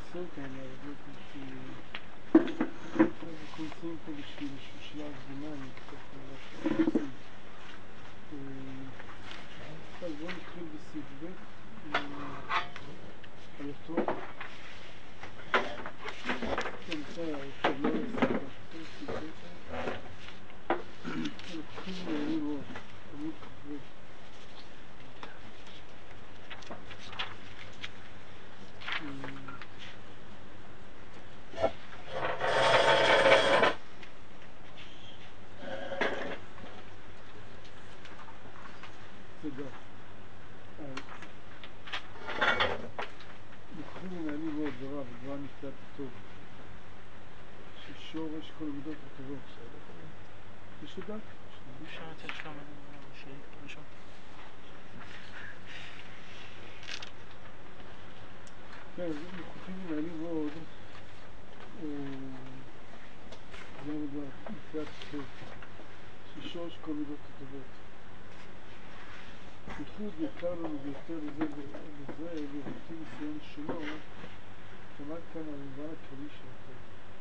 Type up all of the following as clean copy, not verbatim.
סרטה מהרבות, אנחנו נמצאים פה בשביל שלב ביניים, קצת מה שאנחנו עושים. אז בואו נתחיל בסעיף ב' על אותו. כן, בסדר, עכשיו לא לסדר, סעיף ב'. נתחיל מעלי מאוד, עמוד כ"ב. תודה. נתחיל מעלי מאוד דבריו, דבר נפלט הטוב. ששורש כל המידות הטובות. יש לדעת? אפשר לתת שם שאילתה ראשון. כן, אז מחופים מעלי מאוד. זה מדבר נפלט הטוב. ששורש כל המידות הטובות. בייחוד יקר לנו ביותר לזה לראות ניסיון שלו, כמעט כאן המובן הכללי של הטוב.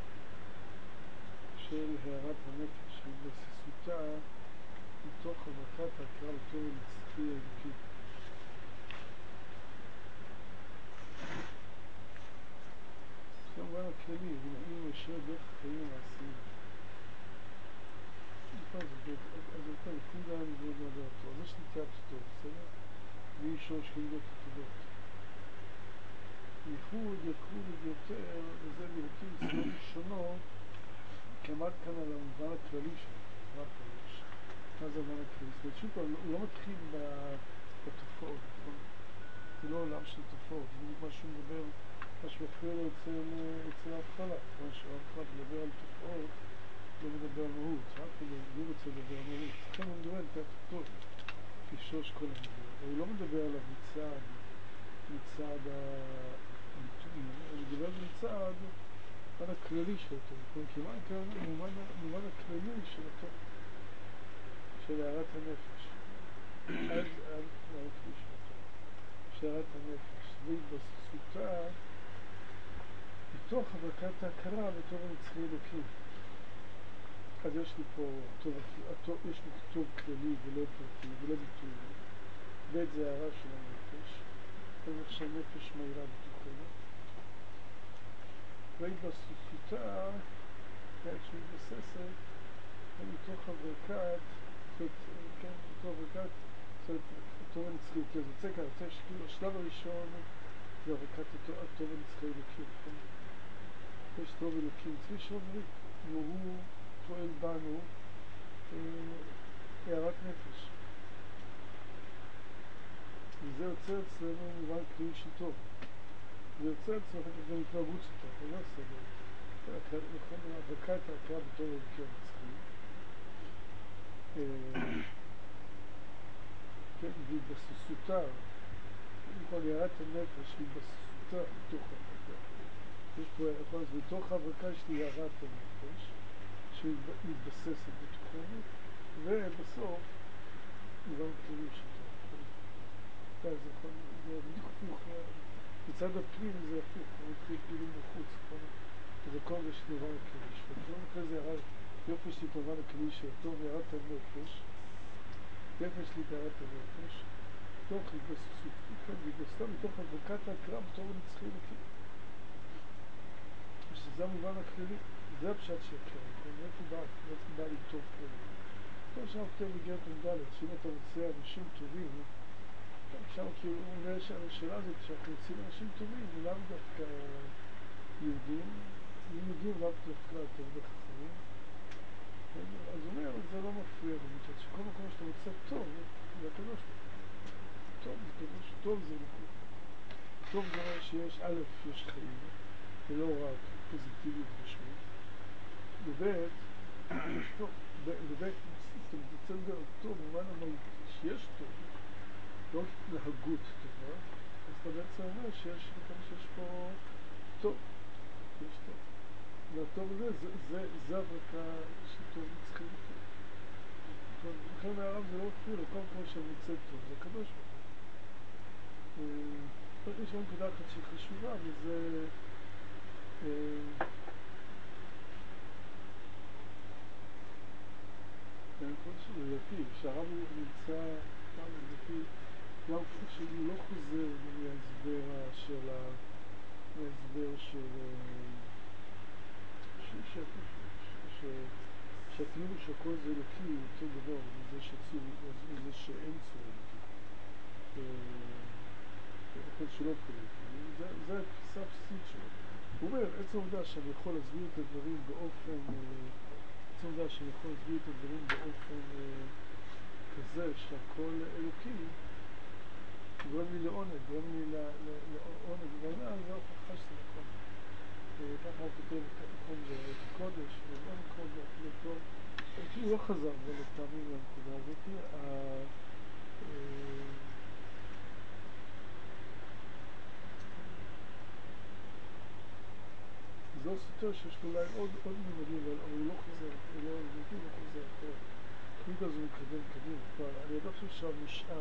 של הערת הנפש, התבססותה מתוך הברקת ההכרה בתור הנצחי האלוקי. זה המובן הכללי, ונעים וישר דרך החיים המעשיים. אז אתה לפי זה אני מאוד מאוד אותו. אז יש נטיית טוב, בסדר? והיא שורש כמידות הטובות. ייחוד יקרו ביותר, וזה לראות ניסיון שונות, כמעט כאן על המובן הכללי שלו. מה פירוש? מה זה המובן הכללי? זאת אומרת, שוב פעם, הוא לא מתחיל בתופעות, נכון? זה לא עולם של תופעות, זה בדיוק מה שהוא מדבר, מה שמפריע לו אצל ההתחלה, כמו שההתחלה מדבר על תופעות, לא מדבר על מהות, רק הוא רוצה לדבר על מהות. לכן הוא מדבר על תופעות, כשורש כל המידות. הוא לא מדבר עליו מצד הביטויים, הוא מדבר מצד במובן הכללי של הטוב, כמובן במובן הכללי של הטוב, של הערת הנפש. אז של הערת הנפש, והתבססותה מתוך הברקת ההכרה בתור הנצחי אלוקי. אז יש לי פה יש לי טוב כללי ולא פרטי ולא ביטוי. ב' זה הערה של הנפש, אז איך שהנפש מהירה בתוכנו. והתבססותה, שהיא מתבססת, מתוך הברקת, כן, מתוך הברקת, הטוב הנצחי אלוקי. אז יוצא כאן, יוצא שכאילו השלב הראשון זה הברקת הטוב הנצחי אלוקי. יש טוב אלוקי נצחי שאומרים, והוא פועל בנו הערת נפש. וזה יוצא אצלנו מובן כלי של טוב. זה יוצא אצלנו גם התנהגות של טוב, זה לא סדר. נכון, הברקת ההכרה בתור אלוקי הנצחי. כן, והתבססותה, נכון, הערת הנפש, והתבססותה בתוך הברקה. יש פה, נכון, אז בתוך הברקה יש לי הערת הנפש, שמתבססת בתוכנו, ובסוף מובן כללי של טוב. זה נכון, זה בדיוק הפוך, מצד הפנים זה הפוך, הוא מתחיל כאילו מחוץ, נכון? ובכל זה יש מובן הכללי של טוב, אחרי זה יופי יש לי את מובן הכללי של טוב, הערת הנפש, יופי יש לי את הערת הנפש, תוך התבססות, והתבססה מתוך הברקת ההכרה בתור הנצחי אלוקי. שזה המובן הכללי, זה הפשט של הכללי, מאיפה בא לי טוב כללי. טוב שם כתב בגרת מ"ד, שאם אתה רוצה אנשים טובים, שם כאילו הוא אומר שהשאלה הזאת שאנחנו רוצים אנשים טובים, לאו דווקא יהודים, יהודים לאו דווקא תלמידי חכמים. אז הוא אומר, זה לא מפריע לי, שכל מקום שאתה רוצה טוב, זה הקדוש. טוב זה קדוש, טוב זה נקוד. טוב זה אומר שיש א', יש חיים, ולא רק פוזיטיביות גשמית. וב' טוב, וב' אתה רוצה לדבר טוב, במובן המהותי שיש טוב, לא התנהגות טובה, אז אתה בעצם אומר שיש פה טוב, יש טוב. והטוב הזה, זה הברקה שטוב נצחי לכם. לכן מהרב זה לא מפריע, לכל מקום שאני מוצא טוב, זה הקדוש ברוך הוא. יש לנו נקודה אחת שהיא חשובה, וזה לדעתי, שהרב הוא נמצא, לדעתי, גם שהוא לא חוזר מההסבר שהטיעון הוא שהכל זה אלוקי הוא אותו דבר מזה שאין צור אלוקי. לכן שלא קוראים. זה התפיסה הבסיסית שלו. הוא אומר, עצם העובדה שאני יכול להסביר את הדברים באופן כזה שהכל אלוקי, גורם לי לעונג, בעיניי זה ההוכחה שזה נכון. ככה הוא כותב נכון בקודש, ובעוד מקומות באפלטור, הוא לא חזר לטעמים לנקודה הזאת. זה לא סותר שיש לו אולי עוד מימדים, אבל הוא לא חוזר, הוא לא חוזר אחורה. תמיד אז הוא מתקדם קדימה. אני לא חושב שהרב נשאר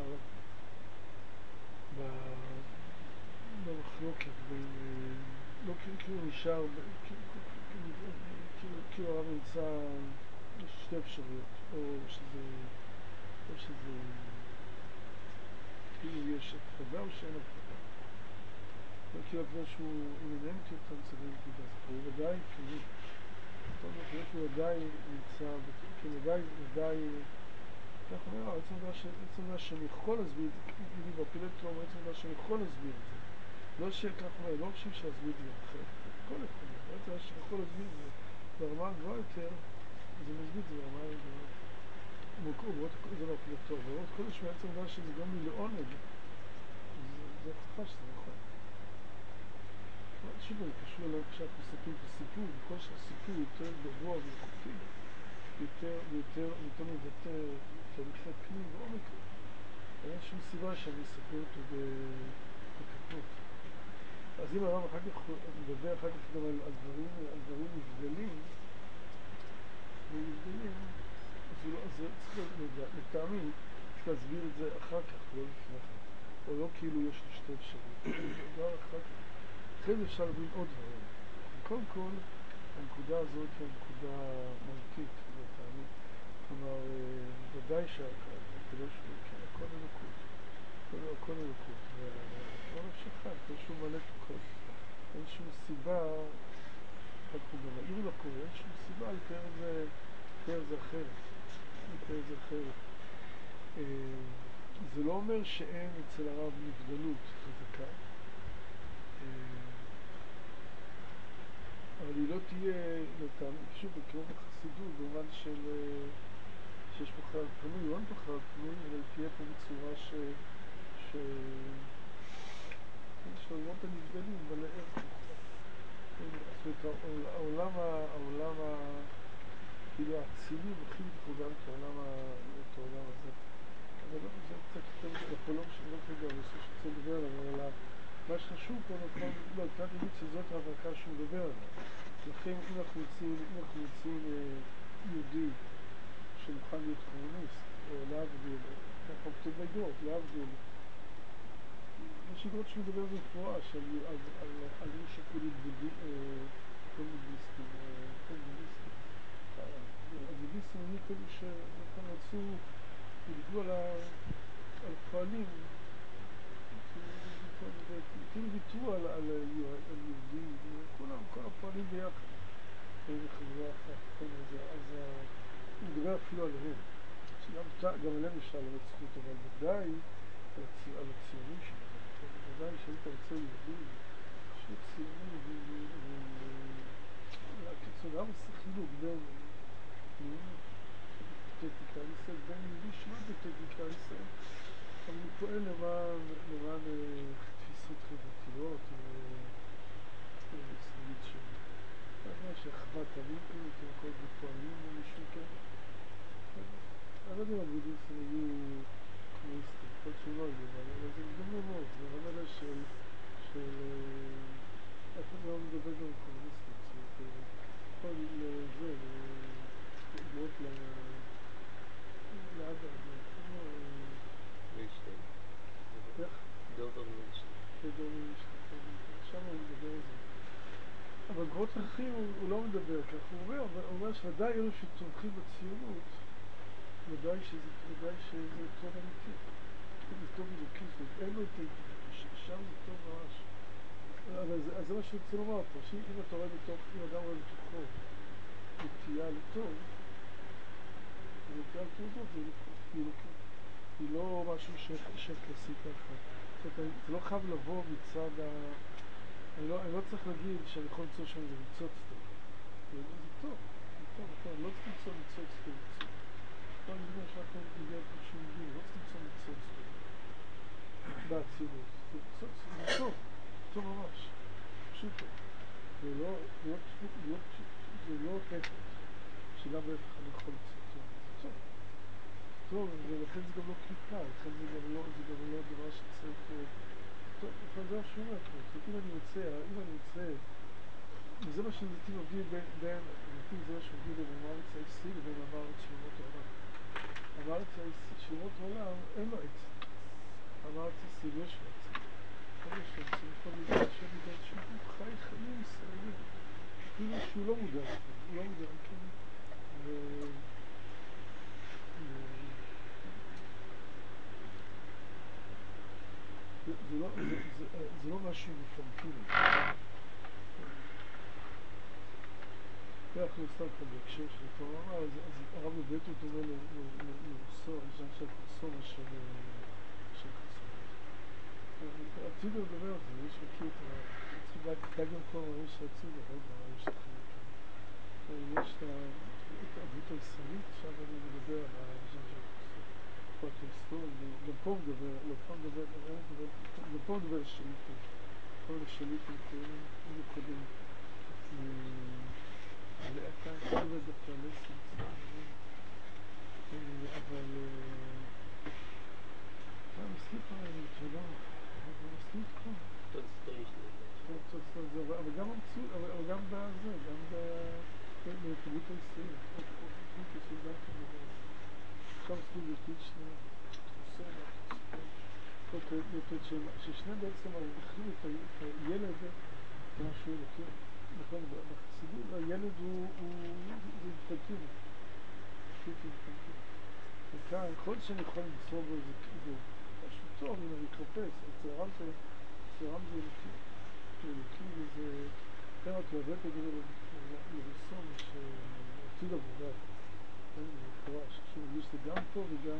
במחלוקת בין, לא כאילו נשאר, כאילו הרב נמצא, יש שתי אפשרויות, או שזה כאילו יש הפרדה או שאין הפרדה. כאילו הפרדה שהוא מנהל אותם צדדים כדאי, הוא ודאי כמי. הוא ודאי נמצא, ודאי, כך אומר, עצם דבר שאני יכול להסביר, נגיד באפילטור, עצם דבר שאני יכול להסביר את זה. לא שכך אומר, לא חושב שהסביר את זה אחרת. כל אחד, עצם דבר שאני יכול להסביר את זה ברמה הגבוהה יותר, זה מסביר את זה ברמה הגבוהה יותר. זה באפילטור, ועוד חודש בעצם דבר שזה גם לי לעונג, זה הוכחה שזה נכון. שוב, זה קשור אליו כשאנחנו מספרים את הסיפור, וכל שהסיפור יותר גבוה ואיכותי, יותר מבטא תהליכי פנים ועומק. אין שום סיבה שאני אספר אותו בקטנות. אז אם הרב אחר כך מדבר אחר כך גם על דברים נבדלים, אז זה צריך לטעמי, צריך להסביר את זה אחר כך, לא לפני כן. או לא כאילו יש לי שתי אפשרות. דבר אחר כך. אחרי זה אפשר להבין עוד דברים. קודם כל, הנקודה הזאת היא הנקודה מהותית, לטעמי. כלומר, ודאי שהקדוש הוא, כן, הכל אלוקות. הכל אלוקות. והעולם שלך, אין שום מלא תוקות. אין שום סיבה, אנחנו גם העיר לפה, אין שום סיבה לתאר זה אחרת. זה לא אומר שאין אצל הרב נבדלות חזקה. אבל היא לא תהיה, שוב, כמו בחסידות, במובן שיש פה חייל פנוי, לא פה חייל פנוי, אבל תהיה פה בצורה שהעולמות הנבדלים מלא ערך מוכרח. זאת אומרת, העולם כאילו האצילי מכיל בתוכו גם את העולם הזה. אבל לא, זה קצת יותר בפולום שלא כרגע, אני חושב שצריך לדבר עליו, אבל מה שחשוב פה, לא, קצת להגיד שזאת ההברקה שהוא מדבר עליו. לכן אם אנחנו מוצאים יהודי שמוכן להיות קומוניסט, או להבדיל, ככה כתוב בגרות, להבדיל, יש אגרות שהוא מדבר במפורש על איש שכאילו קומוניסטים. הבודהיסטים היו כאלו שרצו, ידעו על הפועלים, כאילו ויתרו על יהודים, כולם, כל הפועלים ביחד, בחברה אחת, אז הוא מדבר אפילו עליהם, גם עליהם אפשר לראות זכות, אבל ודאי על הציונים שלהם, ודאי שהיית רוצה יהודים, שהוא ציוני, והקיצור, למה זה חילוק בין פתטיקה לישראל, בין יהודי שלא פתטיקה לישראל, אבל הוא פועל למען תפיסות חברתיות וסנגיד שלי. אז שאחוות עמים כזה, כל זה פועלים או מישהו כזה. אני לא יודע אם הבודהיסטים היו קומוניסטים, יכול להיות שהם לא היו, אבל זה דומה מאוד, זה רמלה של אף אחד לא מדבר גם עם קומוניסטים, זאת אומרת, יכול לזה, לראות לאבא, כמו מילשטיין. איך? דובר מילשטיין. שם הוא מדבר על זה. אבל במקומות אחרים הוא לא מדבר כך, הוא אומר שוודאי אלו שתומכים בציונות, ודאי שזה טוב אמיתי, זה טוב אלוקי, אין לו את שם זה טוב ממש. אבל זה מה שאני רוצה לומר פה, שאם אתה רואה בתוך, אם אדם רואה בתוכו נטייה לטוב, נטייה לטוב זה אלוקי, היא לא משהו שקלסי ככה. זאת אומרת, זה לא חייב לבוא מצד אני לא צריך להגיד שאני יכול למצוא שם איזה ניצוץ טוב. זה טוב, אני לא צריך למצוא ניצוץ טוב. לא נדמה שאנחנו נגיע פה שמגיעים, לא צריך למצוא ניצוץ טוב. בעצירות. זה טוב ממש. פשוט טוב. זה לא הפך, שגם בהפך אני יכול למצוא טוב. זה טוב. טוב, ולכן זה גם לא קליפה, לכן זה גם לא דבר שצריך טוב, אבל זה מה שהוא אומר פה, אם אני רוצה, וזה מה שלדעתי מביא בין, לדעתי זה מה שמביא בין המארץ העשרי לבין המארץ של אומות העולם. המארץ של אומות העולם אין לו עצם, המארץ העשרי יש לו עצם. יש לו עצם, יכול להיות שהוא חי חיים ישראלים, אפילו שהוא לא מודע לכם, הוא לא מודע לכם. זה לא משהו אינפנטילי. אנחנו סתם כאן בהקשר של התורה, אז הרב מבית הוא דומה לרוסו, יש שם של קוסומה של חסון. הצידו לדבר על זה, יש מכיר את הרב, אתה גם כל מראה שהצידו, יש אחרים כאן. יש את העבוד הישראלית, עכשיו אני מדבר על הז'אן של חסון. גם פה מדבר שליטים, פה לשליטים מיוחדים, אתה מדבר דווקא לסים, אבל סליחה, סליחה, אבל גם המציאות, אבל גם בזה, גם בתרבות הישראלית, גם כן מדבר. עכשיו סביבתית שנייה, ששניהם בעצם מרוויחים את הילד כמשהו אלוקי. נכון, בחסידות הילד הוא אינפנטילי. וכאן, כל שאני יכול למצוא בו זה משהו טוב, אם אני חופש, אצל הרב זה אלוקי. אלוקי וזה, אין רק להבאת את זה לרסום שעתיד עבודה. זה מפורש, שהוא מרגיש זה גם פה וגם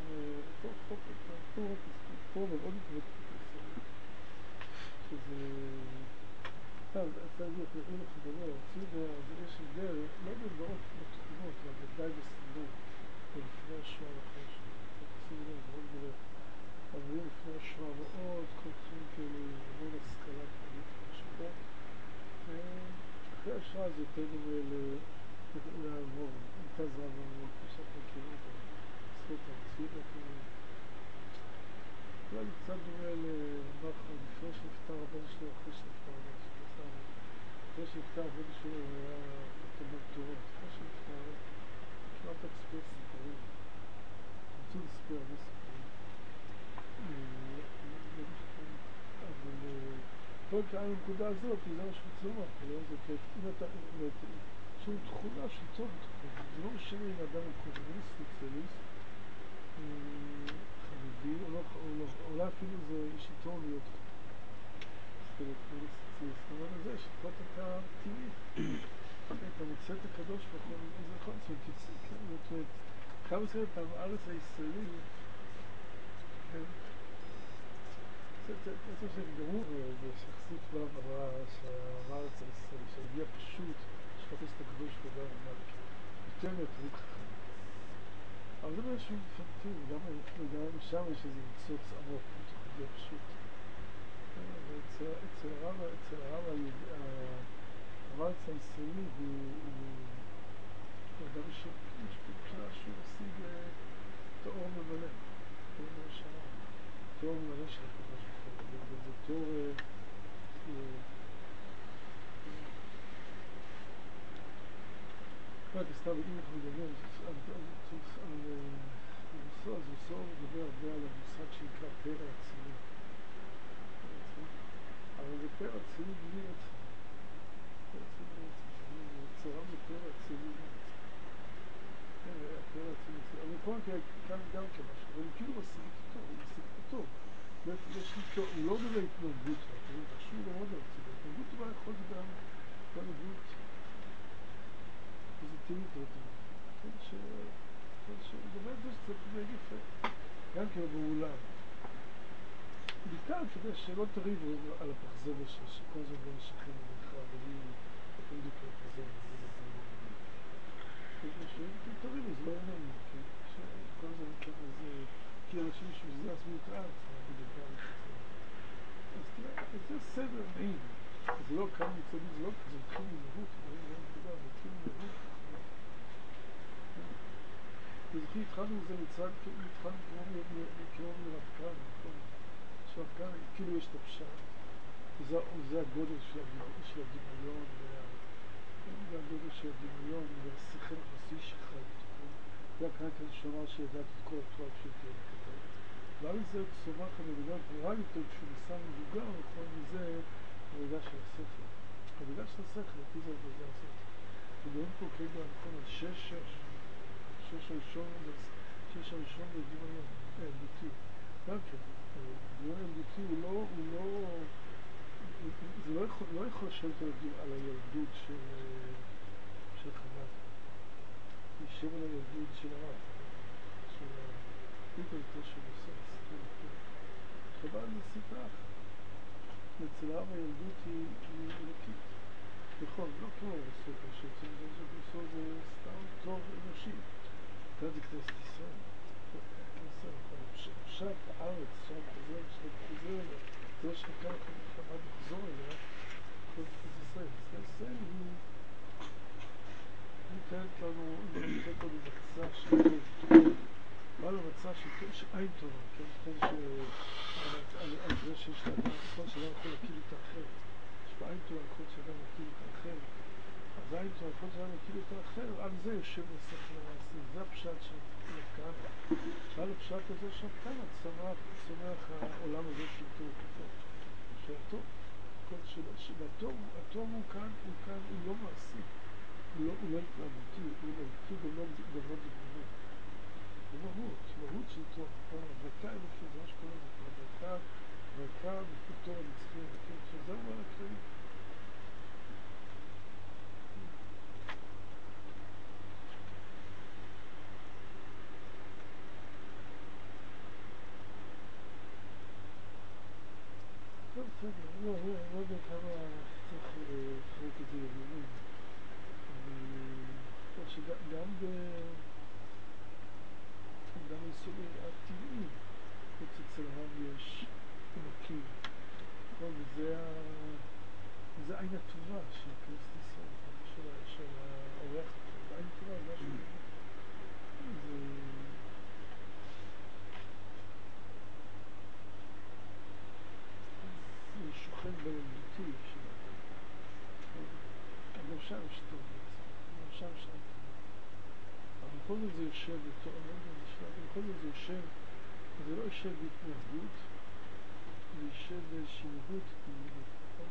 פה ועוד מתוות שזה אז להגיד, אם אנחנו מדבר, יש הבדל, לא בדברות בתכונות, אבל ודאי בסגנון, ולפני השואה ואחרי השואה. סגנון, מאוד גדול. אבל לפני השואה מאוד קולחים כאלה, המון השכלה כללית משפט. אחרי השואה זה יותר דומה לעבור, הייתה זרע ועבור, כמו שאנחנו מכירים אותה, זכות המציאות הכללית. אולי קצת דומה לנחמן, לפני שנפטר הבן שלו, אחרי שנפטר הבן שלו. אחרי שנפטר הבן שלו היה תלמוד תורה, אחרי שנפטר כמעט לספר סיפורים, רצו לספר הרבה סיפורים, אבל פה כאן הנקודה הזאת, זה מה שרוצה לומר, אם אתה, שום תכונה של טוב בתוכו, זה לא משנה אם האדם הוא קומוניסט, סוציאליסט, חרדי, אולי אפילו זה יש יתרון להיות זאת אומרת לזה שפחות אתה טבעי, אתה מוצא את הקדוש בכל איזה נכון, זאת אומרת, כמה מסגרת הארץ הישראלי, זה שגמור זה שחסות לא אמרה שהארץ הישראלי, שהגיע פשוט שחפש את הקדוש בדבר ענק, יותר מהתרבות חכם. אבל זה משהו אינפנטילי, וגם שם יש איזה ניצוץ עמוק, מתוך הגיע פשוט. אצל הרב המארץ הישראלי הוא אדם שיש בבחינה שהוא משיג את האור ממלא, את האור ממלא של הקדוש ברוך הוא, וזה תור רק סתם אם אנחנו מדברים על רוסו מדבר הרבה על המושג שנקרא פרא אצילות, אבל זה פרא אצילות בלי עצם. צרם יותר אצילי מעצמו. כן, יותר אצילי. אבל בכל מקרה, כאן גם כמשהו, אבל הוא כאילו משיג אותו, הוא משיג אותו. הוא לא מדבר התנהגות, חשוב מאוד להציג. התנהגות טובה יכול להיות גם התנהגות פוזיטיבית יותר. שבאמת זה שצריך להתנהג יפה. גם כאילו באולם. בעיקר כדי שלא תריבו על הפחזבל שכל זה לא ישכן עליך, ואני בדיוק לפחזבל, תריבו, זה לא עניין, כן? שכל זה כן איזה, כי אנשים שזה עשו את הארץ, אז תראה, זה סדר נעים. זה לא כאן מצבים, זה לא כזה, התחיל מנהות, זה נקודה, זה התחיל מנהות. וזכי, התחלנו את זה מצד, התחלנו כמו מרפקן, נכון? שרפקן, כאילו יש את הפשט, וזה הגודל של הדמיון, זה הגודל של הדמיון, והשכל החסוי שלך, זה הכאן כזה שאומר שידעת את כל התואר שתהיה לכתב. ועל זה צומח המדרגה גבוהה יותר כשהוא ניסה מבוגר, נכון? וזה המדרגה של השכל. המדרגה של השכל, לפי זה המדרגה הזאת. מדברים פה כרגע, נכון, על שש הראשון בדמיון, ילדותי. גם כן, דמיון ילדותי הוא לא, זה לא יכול לשבת על הילדות של חב"ד. יישב על הילדות של הרב, של הילדות של הסוס. חב"ד זה ספרה אחת. אצל הרב הילדות היא אלוקית. נכון, לא כמו בסופר, שאצל בסופר זה סתם תור אנושי. כאן זה כנסת ישראל. פשט הארץ, שם חוזר, זה לא שכאן חב"ד לחזור אליה, כל כנסת ישראל. כנסת ישראל היא נותנת לנו מצע של טוב. מה למצע של טוב? שעין טובה, כן? על זה שיש לאדם, כל שאדם יכול להכיר את האחר. יש בעין טובה, כל שאדם להכיר את האחר. אז עין טובה, כל שאדם להכיר את האחר, על זה יושב לשכל המעשים. זה הפשט של כאן. ועל הפשט הזה של כאן, צומח העולם הזה של טוב. של הטוב. הטוב הוא כאן, הוא לא מעשי. הוא לא התנהגותי, הוא אלוקי, גם לא דמיוני. הוא מהות של טוב. הברקה אלוקית, זה מה שקורה לזה. הברקה בפוטו הנצחי אלוקית, שזהו על הכללי. טוב, בסדר, לא יודע כמה צריך לחלוק את זה למילים. אבל שגם ביסוד הטבעי, אצל הרב יש עמקים, וזה עין הטובה של כנסת ישראל, של האורח הטוב, עין טובה, זה משהו זה שוכן בילדותי שלנו, אבל שם יש טוב בעצם, שם יש עין טובה. אבל בכל זאת זה יושב בתור, בכל זאת זה יושב, זה לא יושב בהתנהגות, זה יושב באיזושהי מהות פנימית, נכון?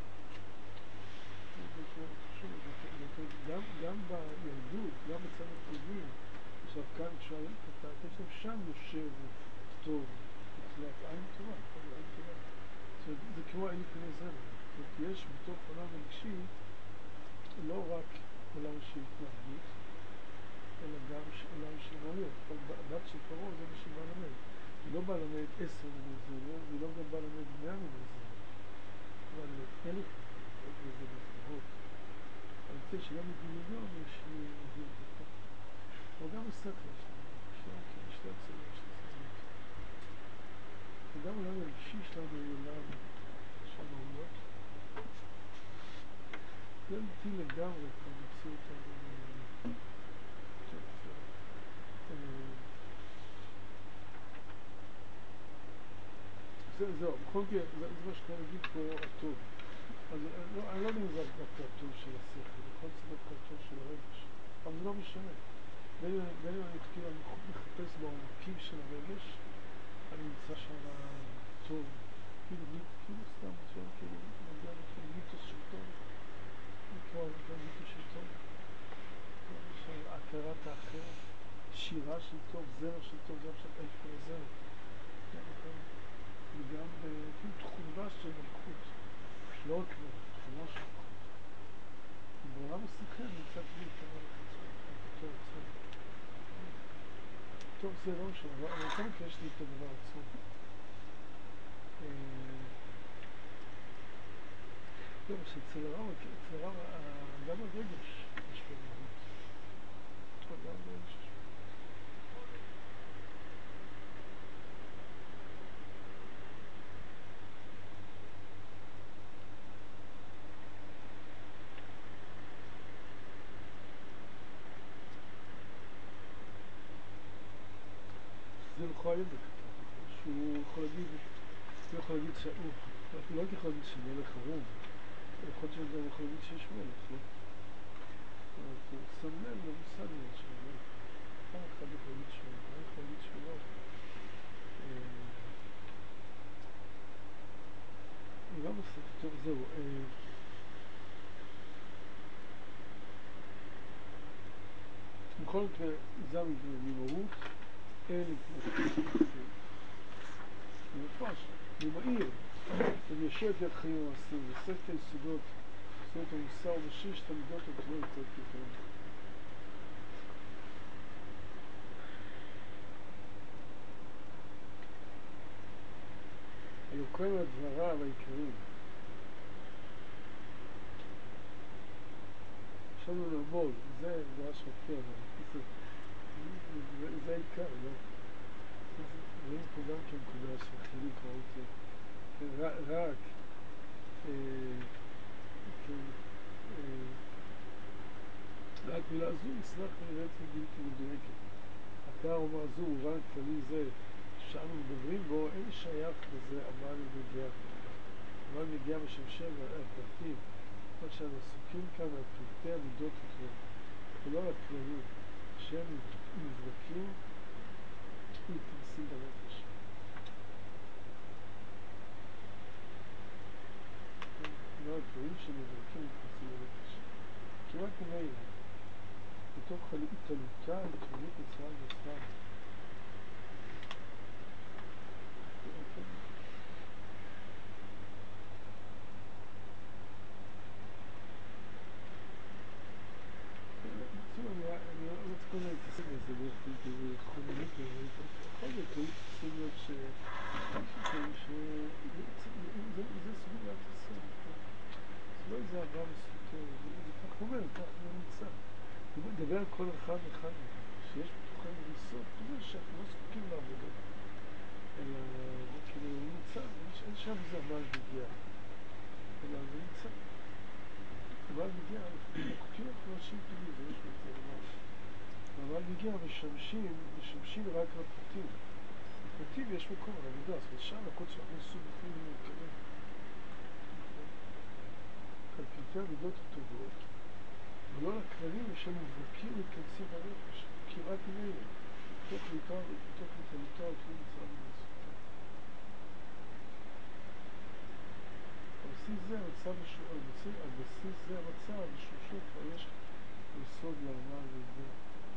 גם בילדות, גם בצד הטבעי, עכשיו כאן כשואלים את התשע, שם יושב טוב, בתחילת עין טובה, עין טובה. זאת אומרת, זה כמו אלי פני זרם, זאת אומרת, יש בתוך עולם הרגשי לא רק עולם של התנהגות, אלא גם עולם של מעלות. הבת של פרעה זה מה שבא למד. היא לא באה למד 10 מיני זרם, והיא לא גם באה למד 100 מיני זרם. אבל 1,000 מיני זרמות. אני חושב שגם בדמיון יש לי מהות נכון. אבל גם בשכל יש לי. שתי הצדדים של הצדדים. וגם עולם הרגשי שלנו הוא עולם של מהויות. זה אמיתי לגמרי, כבר מציאות זהו, בכל מקרה, זה מה שכאן נגיד פה הטוב. אז אני לא יודע אם זה דווקא הטוב של השכל, יכול להיות דווקא הטוב של הרגש, אבל זה לא משנה. בין אם אני מחפש בעומקים של הרגש, אני נמצא שם טוב, כאילו סתם, כאילו מגיע לכם מיתוס של טוב, כמו של טוב, זרע של טוב, זה עכשיו איך כל הזרע. וגם תכונה של מלכות, לא רק תכונה של מלכות. בעולם השכל נמצא בלי את המלך עצמו, טוב זה לא משנה, אבל כמה כי יש לי את הדבר עצמו. לא, שאצל הרב, גם הרגש יש לו מהות. גם הרגש יש לו. זה לא יכול להגיד שהוא יכול להגיד, הוא יכול להגיד שהוא, לא רק יכול להגיד שמלך הרוב, יכול להיות שגם יכול להגיד שיש מלך, לא? אבל הוא סמל למושג הזה של מלך. פעם אחד יכול להגיד שהוא, פעם יכול להגיד שהוא לא. וגם בסוף, טוב, זהו. בכל מקרה, זה ממהות, אין מפרש, ממהיר, וישר את יד חיים המעשים, ועושה את היסודות, עושה את המוסר ושיש את המידות הבטלות לצד כיפרים. אלוקינו הדבריו העיקריים. יש לנו לעבוד, זה ממש מפתיע, זה העיקר, לא? רואים פה גם כן נקודה של חילוק מהותי. רק מילה זו נסלח מרצף בלתי מדויקת. התואר אומר זו, מובן כללי זה שאנו מדברים בו, אין שייך לזה אבל מגיע. אבל מגיע משמשה והפרטים. עוד שאנו עסוקים כאן על פרטי המידות הטובות, ולא על הכללים, שהם נבדקים מתנסים בנפש. לא הכללים שנבדקים מתנסים בנפש. כמעט ממילא, בתוך התעלותה, התעלות מצרים ועצמם. אני לא רוצה כל מיני להתעסק בזה, זה חומרית, בכל זאת, לא להתעסק להיות זה סגורת הסוד, זה לא איזה אהבה מסותר, זה כך אומר, כך זה נמצא. הוא מדבר על כל אחד ואחד, שיש בתוכנו יסוד, זה שאנחנו לא זקוקים לעבודות, אלא כאילו הוא נמצא, אין שם זה אבל מגיע, אלא זה נמצא. אבל מגיע, חוקים אנחנו אנשים טובים, זה יש בזה לומר. אבל מגיע, משמשים רק לפרטים. לפרטים יש מקום על עבודה, אז שם הכל צריך לנסות בפנים להתקדם. על פרטי המידות הטובות, ולא לכללים שמובהקים מתכנסים בנפש, כמעט ממילא, תוך להתעלותה ותחום מצרים ולעשותה. על בסיס זה המצב ושושו כבר יש יסוד לעמה וידע.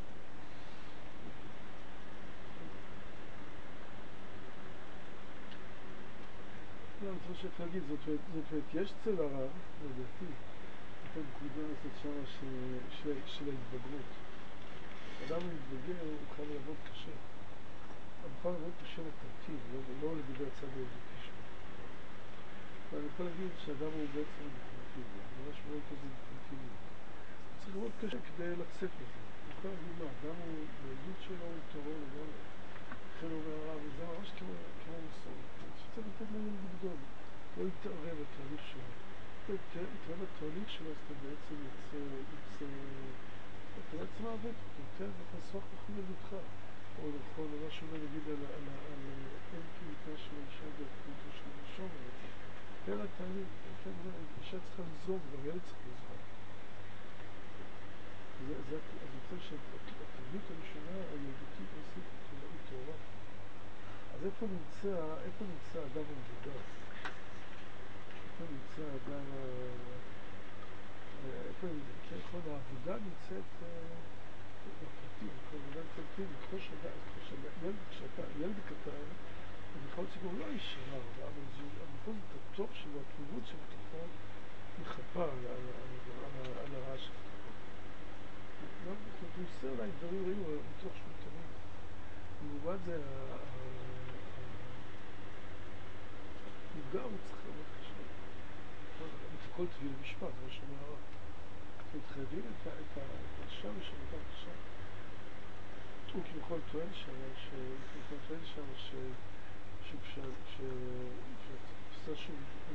לא, אני חושב להגיד, זאת אומרת, יש צל הרב, לדעתי, את הנקודה הזאת שמה של ההתבגרות. אדם מתבגר, הוא חייב לעבוד קשה. הוא חייב לעבוד קשה לפרטים, לא לגבי הצד העבודי שלו. אבל אני יכול להגיד שאדם הוא בעצם אינטנטיבי, ממש מאוד כזה אינטנטיבי. צריך לעבוד קשה כדי לצאת מזה. אני יכול להגיד לא, אדם הוא, בעדות שלו הוא טרור לגמרי. לכן הוא אומר הרב, וזה ממש כמו מסורת. שצריך לתת לילד לגדול, לא יתערב בתהליך שלו. לא יתערב בתהליך שלו, אז אתה בעצם אתה בעצם מעוות, אתה נותן לך לסוח לכם ילדותך. או נכון, מה שאומר נגיד על אין קליטה של האישה והקליטה של השום. תן לתהליך, האישה צריכה לזרום, גם ילד צריך לזרום. אז אני חושב שהתבנית הראשונה הילדותית ניסית היא טהורה. אז איפה נמצא האדם המבוגר? איפה נמצא האדם... כן, נכון, העבודה נמצאת בפרטים, כל אדם פרטים, כשאתה ילד קטן, אז יכול להיות שגם לא יש רע, אבל בכל זאת הטוב שלו, התמימות שבתוכו, מחפה על הרע שבתוכו. הוא עושה אולי דברים רעים, אבל בטוח שהוא תמיד. לעומת זה, המבוגר הוא צריך לעבוד קשה. את הכל תביא למשפט, זה מה שאומר הרב. זאת אומרת, חייבים את השם שעבודה קשה. הוא כביכול טוען שם, שעשה שהוא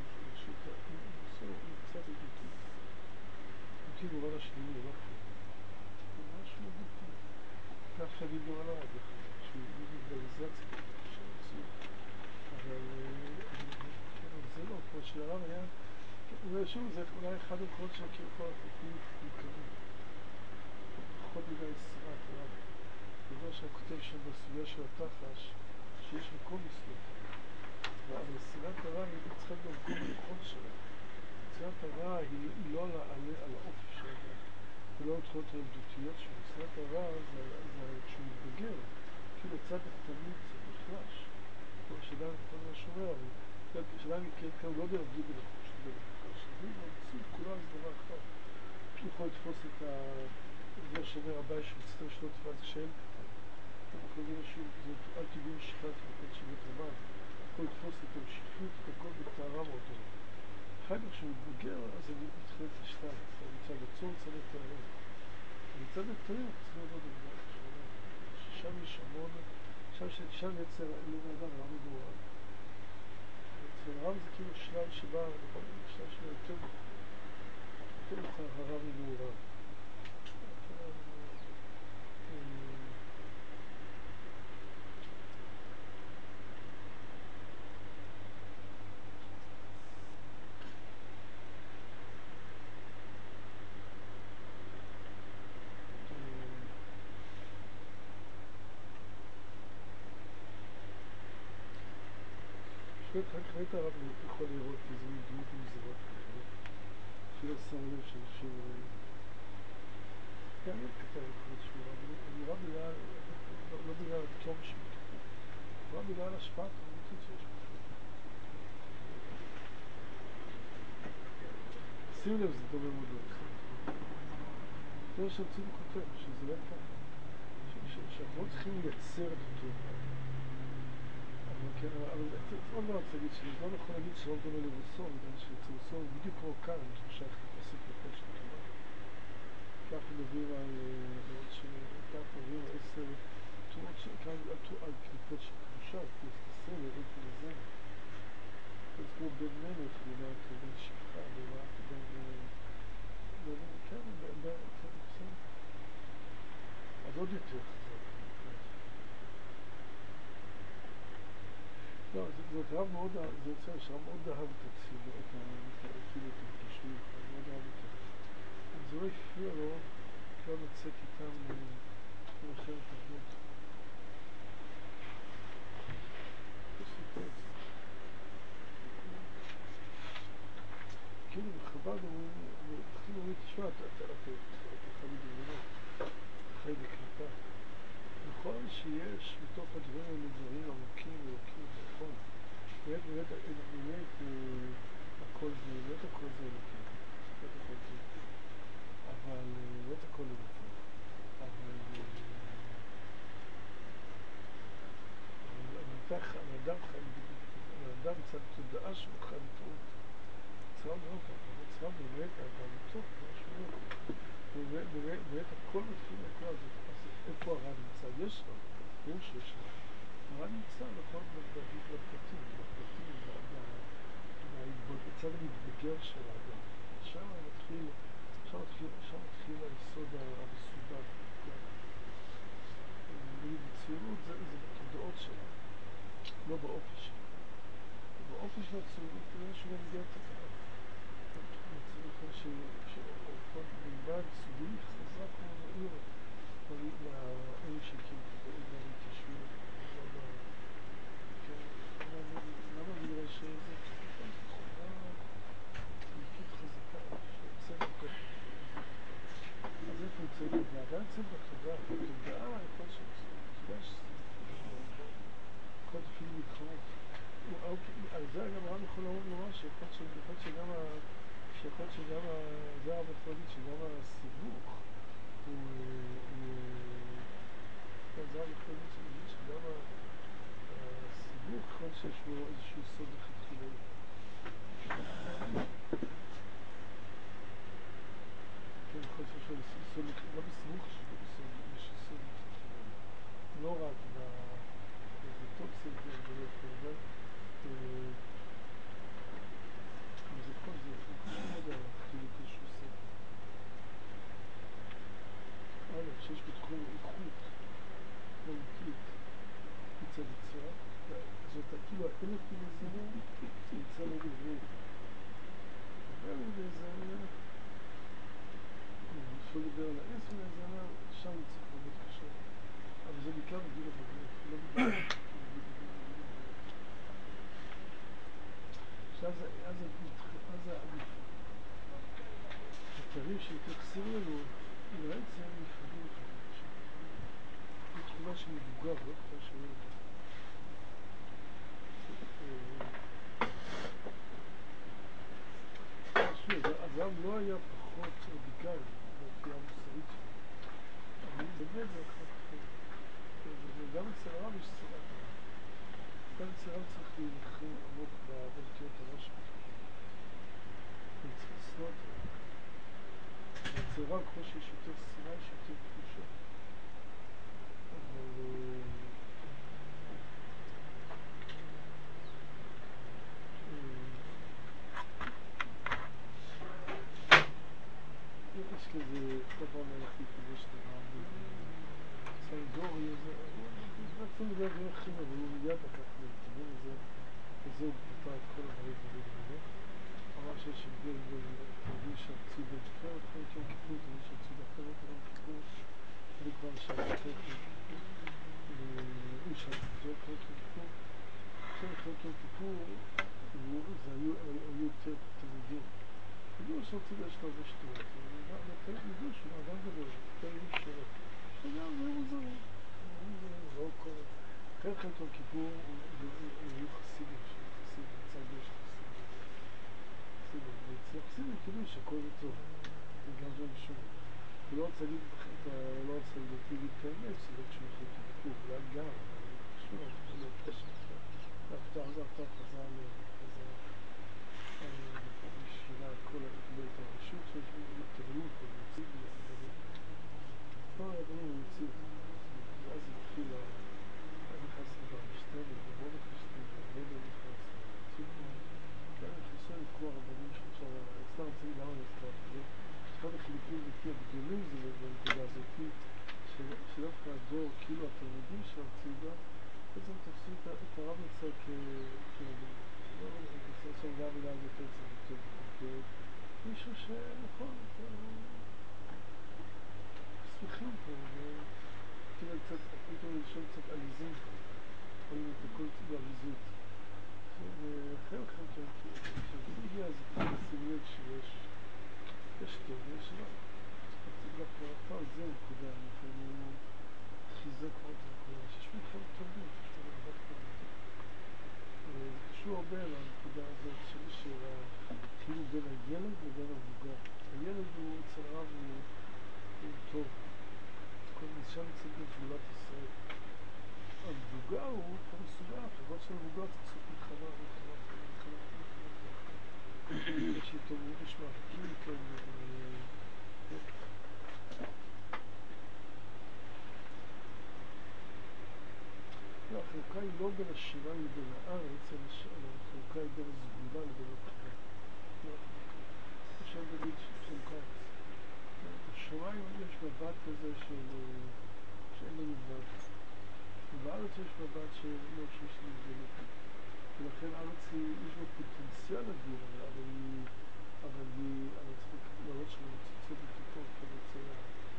נמצא בביטוי. ביטוי במובן השלילי, לא פה. זה משהו ביטוי. כך אפשר להגיד גם על הרב, שהוא ויזואליזציה של המציאות. אבל זה לא, כמו שהרב היה, ושוב, זה אולי אחד המקומות של כביכול החוקרים מוכרים. פחות מדי סרט הרב. זה דבר שהכותב שם בסוגיה של התחש, שיש מקום לסלוט. אבל סרט הרע היא צריכה להיות במקום הנכון שלה. סרט הרע היא לא על האופי שלה, ולא על תכונות הילדותיות שלו. סרט הרע זה כשהוא מתבגר, כאילו הצד התמיד קצת נחלש. שאדם יכול להיות שומר, אבל שאדם כאן הוא לא יודע להבדיל בין החוש לבין החוש. להבדיל במציאות כולה זה דבר אחד. הוא יכול לתפוס את זה שאומר הבא שמצטער שלא תפס כשאין קטן. אנחנו יודעים משהו, אל תיגעו שחט וקוד שבט רבן. יכול לתפוס את המשיכות, את הכל בתארה מאוד טובה. אחר כך כשהוא מתבגר, אז הוא מתחילת לשתיים. מצד עצור, מצד התארים. מצד התארים אנחנו צריכים לעבוד עם זה. ששם יש המון, שם יצר לאדם הרב מדורג. אצל הרב זה כאילו שלב שבא, שלב שבא יותר מאוחר הרב מדורג. רק ראית הרב יכול לראות איזה דמות מוזרות כאלה, אפילו שם לב שאנשים גם אני כתב יכול לשמור, אבל אני רב בגלל, לא בגלל התום שמתוכו, רב בגלל השפעה התרבותית שיש בתוכו. שים לב, זה דומה מאוד לכם. זה מה שהרצינו כותב, שזה לא ככה, שאנחנו לא צריכים לייצר את אותו דבר. אבל עוד לא רוצה להגיד שזה לא נכון להגיד שלא דומה לרוסו, בגלל שאצל רוסו בדיוק כמו כאן, הוא שייך לפסק לכל של תורה. כך מדברים על כך מדברים על 10 תרועות על קליפות של קדושה, קליפות הסמל, איפה וזה. זה כמו בן מלך, לעומת בן שפחה, לעומת כן, בסדר. אז עוד יותר חזק. לא, זאת רב מאוד, זה יוצא שרב מאוד אהב את הציבור, כאילו את המתיישבים, מאוד אהב את זה. זה לא הפריע לו כבר לצאת איתם למלחמת אחדות. כאילו בחב"ד אומרים, תשמע, אתה חי בדמיונות, אתה חי בקליפה. נכון שיש בתוך הדברים האלה דברים עמוקים ואלוקים, נכון. באמת הכל זה, באמת הכל זה אלוקים. באמת הכל זה אלוקים. אבל, באמת הכל אלוקים. אבל האדם מצד תודעה שהוא חי בטעות. צרם לא ככה, צרם באמת האמיתות, משהו לא. באמת הכל מתחיל מהכל הזה. איפה הרע נמצא? יש רע, ברור שיש רע. הרע נמצא נכון בפרטים, בצד המתבגר של האדם. שם מתחיל היסוד המסובך. בציונות זה בתודעות שלה, לא באופי שלה. באופי של הציונות זה שגם מגיע את הכלל. שכל מימד סגולי חזק כמו העיר, העיר שהקים והמתיישבים. למה נראה שזה חובה תמידית חזקה שיוצא בתוך? אז איפה יוצא בוועדה? נמצאת בתודעה, בתודעה יכול אפילו להתחרות. על זה גם רב יכול לומר שיכול שגם זה הרב יכול להגיד שגם הסיבוך הוא זה הרב יכול להגיד שגם הסיבוך יכול שיש בו איזשהו יסוד לכתחילה. כן, יכול שיש לו יסוד לכתחילה, לא בסיבוך יש יסוד לכתחילה. לא רק זה טוב זה אבל זה כל זה קשור מאוד על החילוק איזשהו סדר. א', שיש בתחום איכות מהותית מצד יצירה, זאת כאילו האלף ולזרע נמצא ללבוא. ולזרע, אפשר לדבר על העץ ולזרע, שם צריך לעבוד קשה. אבל זה בעיקר בגיל הבגרות, לא בגיל אז התארים שהתייחסים לנו בעצם נפרדים בתחומה של מבוגר, לא תחומה של ילד. אדם לא היה פחות רדיקלי בקריאה המוסרית שלו, אבל באמת זה אחד אחר. וגם אצל הרב יש צורת הרב. גם אצל הרב צריך להילחם עמוק בנטיות הראש שלו. וצריך לשנוא את הרב. אצל הרב כמו שיש יותר שנאה, יש יותר קדושה. אבל יש כזה, כל פעם הלכתי כזה שאתה רב סנגורי, זה בעצם מדבר דברים אחרים, אבל הוא מיד לקח להתאמן הזה, וזה הוא פתר את כל הדברים האלה. אמר שיש הבדל בין תרגיל שהרצוי בין תפארת חלק יום כיפור, תרגיל שהרצוי באחרת יום כיפור, אני כבר שאלה חלק יום כיפור, הוא שאלה חלק יום כיפור, חלק יום כיפור, זה היו יותר תלמידים. ידעו שרצוי יש לו הרבה שטויות, ידעו שהוא אדם גדול, תלמידים שרות, שגם זה מוזרים, לא כל... חלק יום כיפור היו חסידים, מצד יש חסידים. חסידים כאילו שהכל זה טוב, וגם זה משום. הוא לא רוצה להגיד את האמת, שזה כשהוא חלק כיפור, אולי גם, אבל זה חשוב, זה לא פשט. והפתח זה הפתח חזר בשבילה כל הקיבל את הרשות שיש בתראות ובציב כל הדברים הוא יוציא אותם. ואז התחיל נכנס לדבר משתן, ובוא נכנסתי, ובוא נכנס לצופו. כאן נכנסו לקרוא הרבנים עכשיו, סתם רוצה לי למה נזכרת את זה. אחד החילוקים דתי הגדולים זה בנקודה הזאת, שדווקא הדור, כאילו התלמידים של הרצידה, בעצם תפסו את הרב נצר לא נצר שם גם מילה יותר צדיק טוב, מישהו שנכון, שמחים פה, וכאילו קצת, הייתי אומר לשאול קצת עליזים פה, יכולים את הכל בעליזות. וחלק חלקם, כשזה הגיע אז שים לב שיש טוב ויש רע. דווקא על זה נקודה, הוא חיזק מאוד נקודה, שיש מלחמת טובים, יש מלחמת טובים. זה קשור הרבה לנקודה הזאת של החילוק בין הילד לבין המבוגר. הילד הוא אצל הרב הוא טוב, שם נמצאת בגבולת ישראל. המבוגר הוא כבר מסוגל, ככל שהמבוגר צריך לעשות מלחמה. יש איתו, יש מאבקים איתו, החלוקה היא לא בין השמיים לבין הארץ, אלא החלוקה היא בין הסגולה לבין הבחירה. אפשר להגיד חלוקה. בשמיים יש מבט כזה שאין לו מבט. ובארץ יש מבט שלא שיש לי גדלות. ולכן הארץ יש בה פוטנציאל אדיר, אבל צריך לראות שלא מציצות בטיפות, כדי לצייר.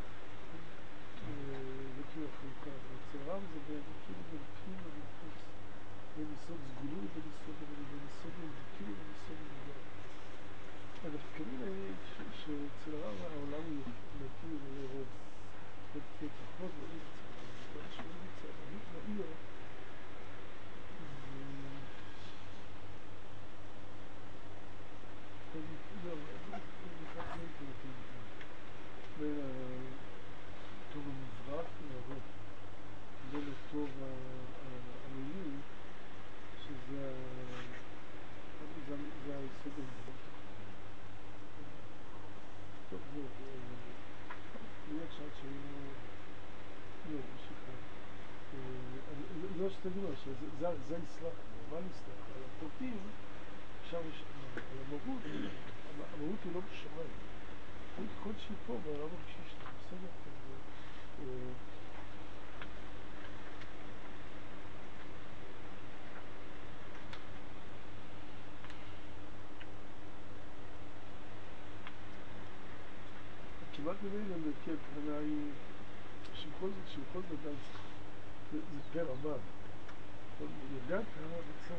זה כאילו החלוקה, ואצל הרב זה כאילו בין פנים ובין חוץ, בין יסוד סגולי ובין יסוד אלוקי ובין יסוד מבוגר. הדווקא כנראה שאצל הרב העולם הוא יפייתי ולא רוב. טוב, זהו, אני עכשיו שהיינו, לא, משיקה. זה שתגיד לו, שזה יסלח, מה נסלח? על הפרטים, שם יש, על המהות, המהות היא לא בשמיים. יכול להיות שהיא פה, בעולם הרגשי שאתה בסדר, כמעט ממילא כי הכוונה היא שבכל זאת אדם צריך, זה פר עמד. יודע פר עמד קצת,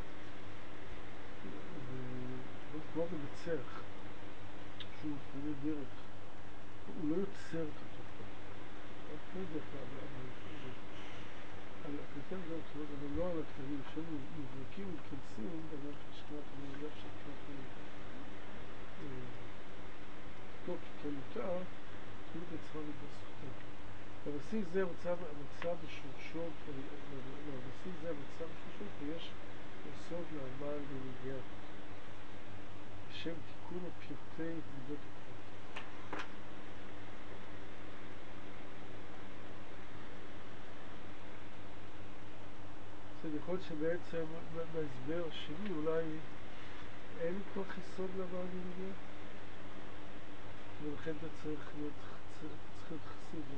כמו בנצח, שהוא מפנה דרך, הוא לא יוצר את התופעה. לא יודע אבל הכתב גם תלות, אבל לא על הכתבים, שהם נזרקים ומתכנסים בנפש כמעט מלך של כמעט לא ככלותה, תמיד עצמה מתבססותה. בבסיס זה המצב בשורשו, בבסיס זה המצב בשורשו, ויש יסוד לעמל ונגיעה. בשם תיקון הפרטי מידות הפרט. יכול להיות שבעצם בהסבר השני אולי אין כל יסוד לעמל ונגיעה, ולכן אתה צריך להיות חסיד, לא?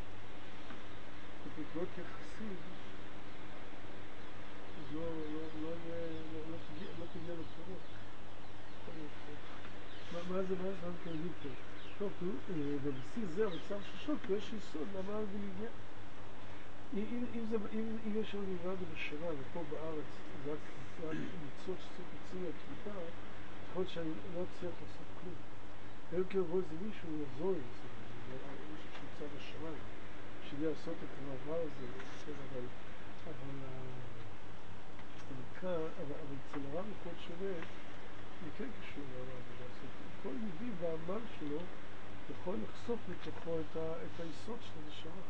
אם לא תהיה חסיד, אז לא תגיע לפירות. מה זה נגיד פה? טוב, בבסיס זה המצב ששות, יש יסוד לעמל ונגיעה. אם יש עוד לבד בשנה, ופה בארץ זה רק מצוות שצריך לצוי הקליטה, יכול להיות שאני לא צריך לעשות כלום. אין כרבו איזה מישהו יעזור עם זה, מישהו שנמצא בשמיים, שידע לעשות את המעבר הזה, אבל אצל הרב יכול שווה, זה כן קשור לעמל ולעשות. כל יהודי בעמל שלו יכול לחשוף מתוכו את היסוד של הנשמה.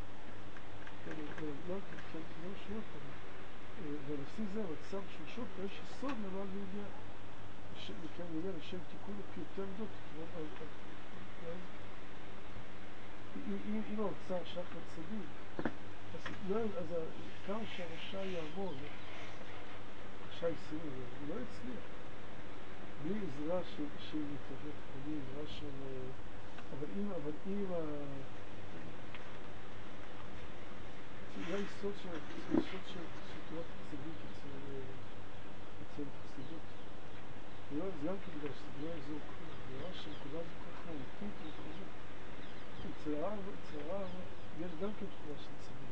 לא שומע כמה. ולפי זה המצב של שוק, יש יסוד לעמל ונגיעה. וכן נראה לשם תיקון הפרטי מידות. אם ההוצאה שייך לצדיק, אז כמה שהרשע יעמוד, הרשע יסיים, הוא לא יצליח. בלי עזרה של מתווך, בלי עזרה של... אבל אם זה היסוד של תורת הצדיק אצל חסידות. זה גם כדאי שזה לא יעזור כלום, זה ממש שנקודה זה כל כך מהותית וחוזית. אצל הרב יש גם כן תחומה של צדיק,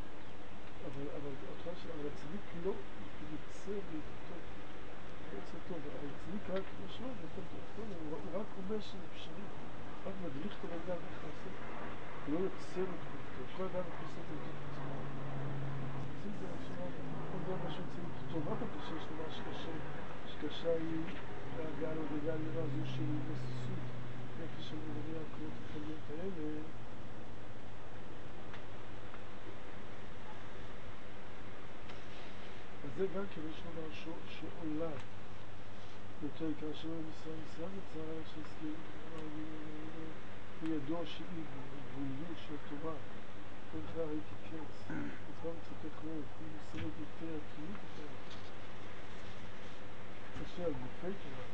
אבל הצדיק לא יוצר בעקבותו. אבל הצדיק רק משמע, הוא רק אומר שזה אפשרי, רק מדריך את הבן איך לעשות. הוא לא יוצר את בעקבותו, כל אדם איך לעשות את עצמו. זה השאלה, כל דבר משהו צדיק. טוב, מה אתה חושב שדבר שקשה היא להגעה לדרגה העליונה הזו של התבססות נפש של מדבר הקולות החליות האלה? אז זה גם כן יש לומר שעולה יותר יקרה שלו עם ישראל. ישראל מצרה שהזכיר, הוא ידוע שהיא גבוליות של התורה. כל דבר הייתי קץ, מצווה מצוותך לא, אפילו מסורת יותר, תמיד יותר. יש על גופי תורה,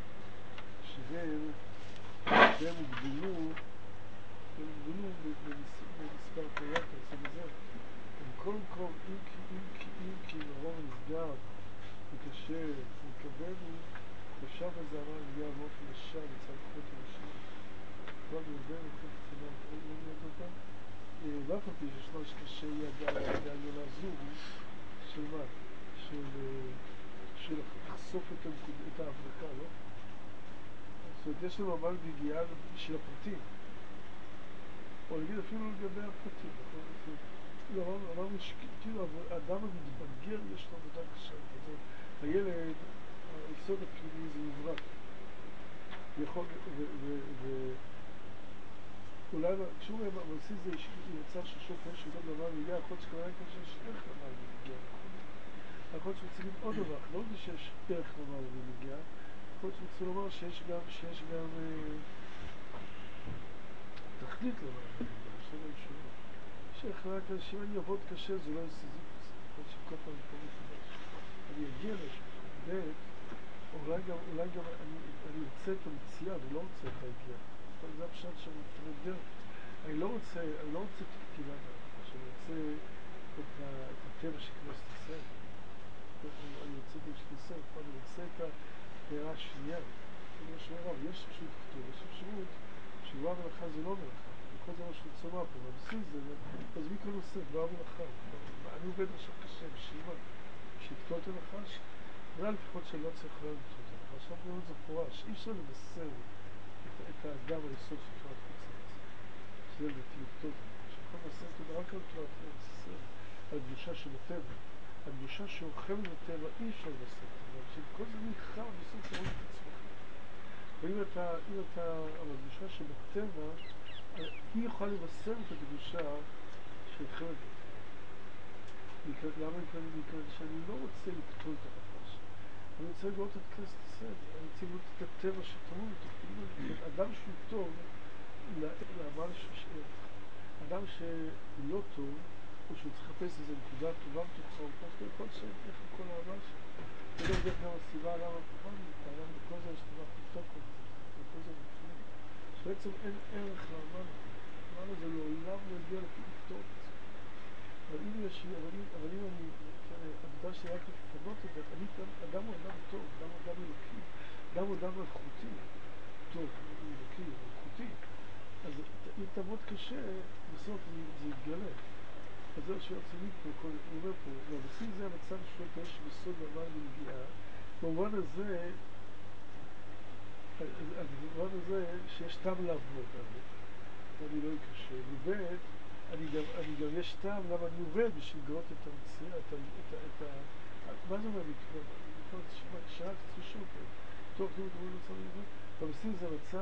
שהם הוגבלו במספר תורה, כעשה בזה. הם קודם כל, אם כי נורא נסגר, מקשר, מקבל, אפשר בזה אמר נגיע באופן ישר מצד חוט הראשון. כבר נראה יותר קצונה, לא נראה אותה. ואף על פי שישנו שקשה ידע לעליונה זו, של מה? של לחשוף את ההבדקה, לא? זאת אומרת, יש לנו עמל והגיעה של הפרטים. או נגיד אפילו לגבי הפרטים, נכון? אמרנו שכאילו האדם המתבגר יש לו עבודה קשה. הילד, היסוד הפנימי זה מברק. אולי, כשהוא מבסיס זה יוצא ששוק כמו שגם דבר מגיע, יכול להיות שכמובן כמו שיש ערך למעלה ומגיע. יכול להיות שהוא רוצה להגיד עוד דבר, לא יודע שיש ערך למעלה ומגיע, יכול להיות שהוא רוצה לומר שיש גם תכלית למעלה, עכשיו אין שונה. שהחלק כזה שאם אני אעבוד קשה זה לא סיזיפוס, שכל פעם פה מחדש. אני אגיע לבית, אולי גם אני רוצה את המציאה, אני לא רוצה את ההגיעה. זה הפשט שאני מפרדר. אני לא רוצה את הכתיבה דרך, שאני רוצה את הטבע של כנסת ישראל. אני רוצה את כנסת ישראל, אני רוצה את ההערה השנייה. כמו שאומר, יש אפשרות כתוב, יש אפשרות שבואה מלאכה זה לא מלאכה. וכל זה מה שרצומה פה, ובסיס זה, אז מי כל נושא, בואה מלאכה. אני עובד עכשיו קשה, בשביל מה? שיקטול את הנחש? אולי לפחות שאני לא צריך לא לקטול את הנחש. עכשיו נראה את זה פורש, אי אפשר לבשר את האדם היסוד של תורת חוץ לארץ. שזה לקטול את הנחש. יכול לבשר אותו רק על תורת ארץ ישראל, על קדושה שבטבע. הקדושה שאוכלת בטבע אי אפשר לבשר את זה, אבל שכל זה ניחר בסוף לראות את עצמך. ואם אתה, אבל הקדושה שבטבע, היא יכולה לבשר את הקדושה שאוכלת בטבע. למה מכאן שאני לא רוצה לקטול את הנחש? אני רוצה לראות את כנסת ישראל, אני רוצה לראות את הטבע שטמון אותו. אדם שהוא טוב, לאמן ששייך. אדם שהוא לא טוב, או שהוא צריך לחפש איזו נקודה טובה בתוכו, או כמו שאתה יכול לשאול איך עם כל האהבה שלו. זה לא יודע גם הסיבה למה פחדנו אותה, למה בכל זה יש דבר תפתוק כל זה, בכל זה מפנים. שבעצם אין ערך לאמן הזה. האמן הזה לעולם לא יגיע לפתור את זה. אבל אם אני, העבודה שלי רק לפנות את זה, אדם הוא אדם טוב, אדם הוא אדם אלוקי, אדם הוא אדם מלכותי, טוב, אלוקי, מלכותי. אז אם תעבוד קשה, בסוף זה יתגלה. אז זה שהוא יוצא פה, הוא אומר פה, ובסין זה המצב ששוט יש בסוד דבר ונגיעה, במובן הזה שיש טעם לעבוד, ואני לא אקשה, ובית, אני גם יש טעם למה אני עובד בשביל לגרות את המציאה, מה זה אומר לקרוא? שרק תחושות, תוך כדי דברים לא צריך לעבוד, ובסין זה המצב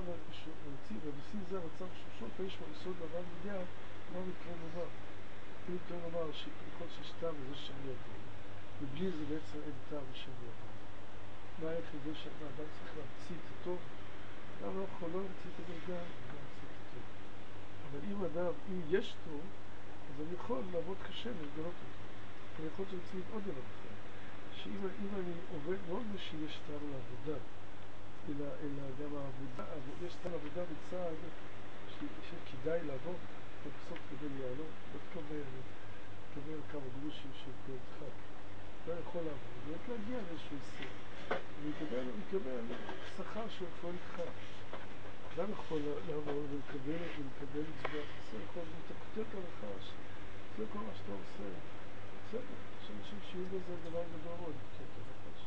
ששוט יש בסוד דבר ונגיעה, לא מקרה דבר. אם יותר לומר שיכול שיש טעם לזה שאני אעבור, ובלי זה בעצם אין טעם שאני אעבור. מה איך זה שהאדם צריך להמציא את הטוב? אדם לא יכול לא להמציא את הגלגל, לא להמציא את הטוב. אבל אם יש טוב, אז אני יכול לעבוד קשה ולגלות אותו. אני יכול להמציא עוד דבר אחר. שאם אני עובד, לא רק שיש טעם לעבודה, אלא גם העבודה, יש טעם לעבודה מצד שכדאי לעבוד, ובסוף כדי להיעלות, לא תקבל כמה גרושים של כל אחד. לא יכול לעבוד, באמת להגיע לאיזשהו הישג. ולקבל שכר של פועל אחד. אדם יכול לעבוד ולקבל את זה בעצם, אתה כותב את הנחש, זה כל מה שאתה עושה. בסדר, יש אנשים שיהיו בזה דבר גדול מאוד, כותב את הנחש.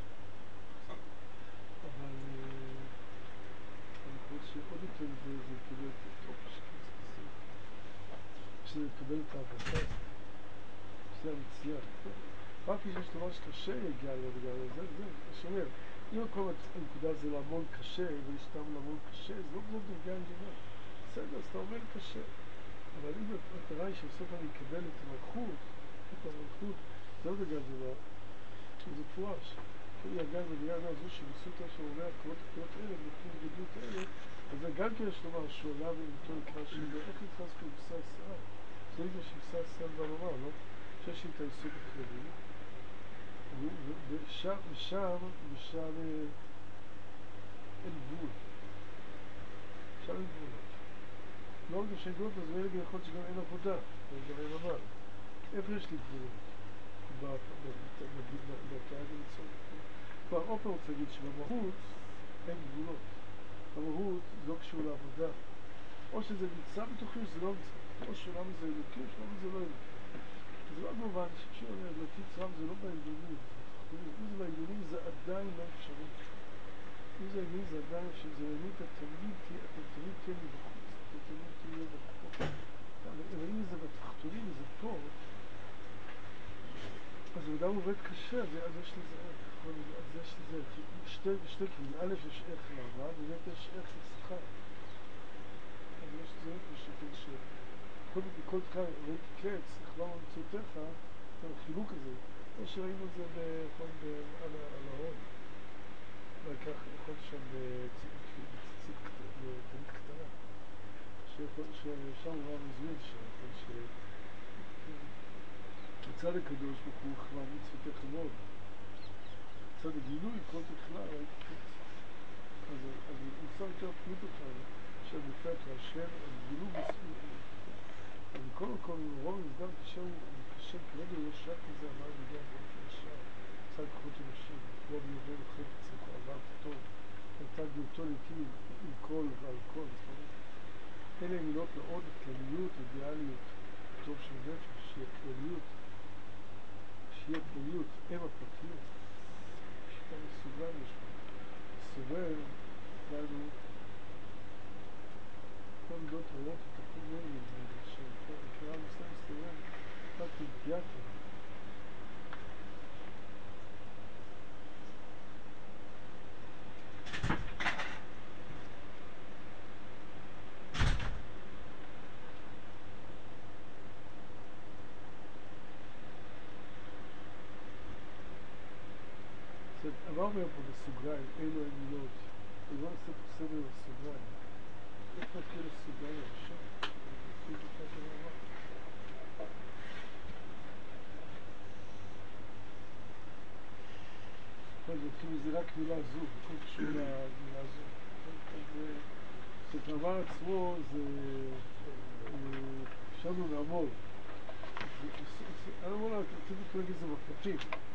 אבל אני חושב שעוד יותר זה לקבל את הטוב שזה לקבל את העבודה, שזה המציאה. רק שיש דבר שקשה יגיע לו בגלל זה, שאומר, אם כל הנקודה זה לעמוד קשה, ויש טעם לעמוד קשה, זה לא כזאת דרגה עליונה. בסדר, אז אתה עומד קשה. אבל אם המטרה היא שבסוף אני אקבל את המלכות, זה לא דרגה עליונה, זה פורש. כי יגן ודרגה עליונה זו שבסות שאומר, הקולות האלה, בפנים גדלות האלה, אז זה גם כן יש לומר שהוא עלה ולמתו לקרא שאומר, איך נתחז פה בבשר ישראל? זה בגלל שבשר ישראל בא לומר, לא? שיש לי את היסוד הכללי, ושם אין גבול. שם אין גבולות. לא רק שאין גבולות, אז מילא יכול להיות שגם אין עבודה, וגם אין עבד. איפה יש לי גבולות? בתיאג המצוות. כבר עוד פעם רוצה להגיד שבמהות אין גבולות. במהות זה לא קשור לעבודה. או שזה נמצא בתוכי, שזה לא נמצא. או שעולם זה אלוקי, או שעולם זה לא אלוקי. זה לא במובן שכשאני אומר, אלוקי צרם זה לא בעליונים. אם זה בעליונים זה עדיין לא אפשרי. אם זה בעליונים זה עדיין אפשרי. זה בעליונים אתה תמיד תהיה מבחוץ. אתה תמיד תהיה בחוץ. אבל אם זה בתחתונים, זה פה, אז הוא אדם עובד קשה, אז יש לזה ערך. אז יש לזה שתי כלים. א' יש ערך לעבד, וב' יש ערך לשכר. אז יש לזה בשביל קודם כל תקרא, ראיתי קץ, נחבר מצאותיך, החילוק הזה, כמו שראינו את זה על ההון. וכך יכול שם בציצית קטנה. ששם הוא רב מזמין הצד הקדוש ברוך הוא כבר מצוותיך מאוד. הצד הגילוי, כל תכלה, ראיתי חץ. אז אני נמצא יותר פניט אותך, שבפת השם, הגילו בסביב. אז מכל מקום, רוב נבדם כשם כרגע יש רק כזה אמר בגלל באופן ישר, צד כוחות אנשים, רוב יובל חפץ, הכל עבר טוב, הייתה גדולתו לעתים עם כל ועל כל, אלה מילות לעוד כלליות, אידיאליות, טוב של נפש, שיהיה כלליות, הם הפרטיות, שאתה מסוגל יש פה, סובר, דיינו, כל מידות רעות את הכל נגד, שהקראה מסתובב, רק פגיעתה. מה אומר פה בסוגריים, אלו הן מילות? אני לא עושה פה סדר בסוגריים. איך נתחיל לסוגריים הראשון? לפי בקעת המאמר. כל זה התחיל מזה רק מילה זו, הכל קשור למילה זו. זאת המאמר עצמו זה אפשרנו לעמול. אני אומר לה, רציתי להגיד זה בפרטים.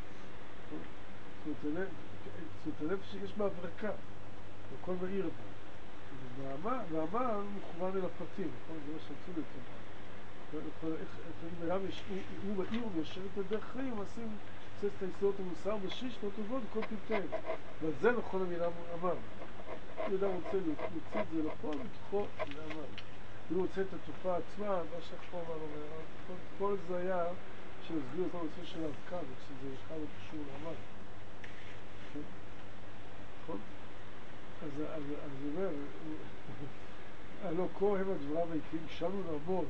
זאת הלב שיש בה הברקה, הכל מאיר בה. והאמר מכוון אל הפרטים, זה מה שרצו לתאמר. הוא מאיר ומיישר את הדרך חיים, עושים את היסודות המוסר בשש שנות טובות וכל פרטיהם. ועל זה נכון המילה אמר. אם אדם רוצה להוציא את זה לפועל, בתוכו זה אמר. אם הוא רוצה את התופעה עצמה, מה שהחפור אומר, כל זה היה שהסביר את הנושא של ההבקה, וכשזה אחד לא קשור לאמר. נכון? אז הוא אומר, הלא כה הם הדבריו העיקריים, שנו נעמוד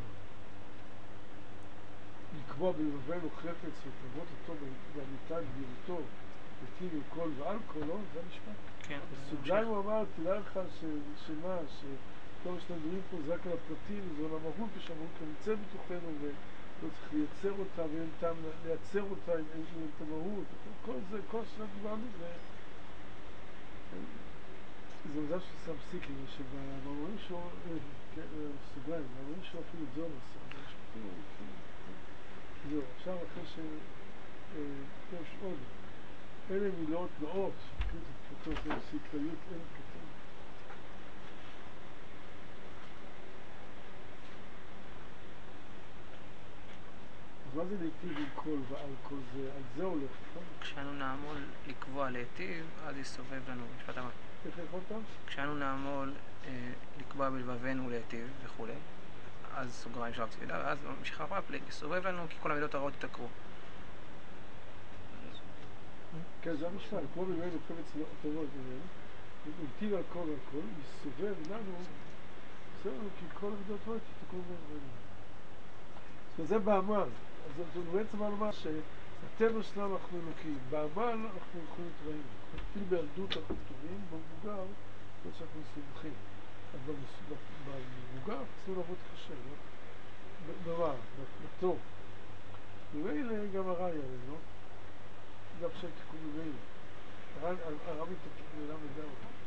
לקבוע בלבבנו חפץ ותרבות אותו במיטה גבירותו וטיב עם קול ועל קולו, זה המשפט. כן. בסוגריים הוא אמר, תדע לך שמה, שכל מה שאתם מדברים פה זה רק על הפרטים, זה עולם המהות, ושהמהות נמצא בתוכנו ולא צריך לייצר אותה ואין טעם לייצר אותה עם את המהות, כל זה, כל שנת דיברנו זה מזל ששם פסיקים, שבמאמרים שלו, סוגריים, במאמרים שלו אפילו את זה לא עושה, זה משפטים, זהו, עכשיו אחרי יש עוד, אלה מילות נאות, פתות, סיכליות, אין קטן. אז מה זה להיטיב עם קול ועל כל זה? על זה הולך, נכון? כשאנו נעמול לקבוע להיטיב, אז יסובב לנו, משפט הבא. איך יכול אותם? כשאנו נעמול לקבוע בלבבנו להיטיב וכו', אז סוגריים שלב צפידה, ואז ממשיכה הפרפליק, יסובב לנו כי כל המידות הרעות יתעקרו. כן, זה המשפט, כמו בלבבנו חפץ טובות ממנו, נטיב על כל ועל כל, יסובב לנו, כי כל המידות הרעות יתעקרו ממנו. וזה בעמל, אז זה בעצם לומר שהטבע שלנו אנחנו אלוקים, בעמל אנחנו יכולים להתראים, אפילו בילדות אנחנו טובים, במבוגר זה שאנחנו מסובכים, אז במבוגר אנחנו צריכים לעבוד קשה, לא? במה? בטוב. ובאלה גם הרע יעלה, לא? גם שם תיקון בבאלה. הרע מתקן, למה נדע אותו.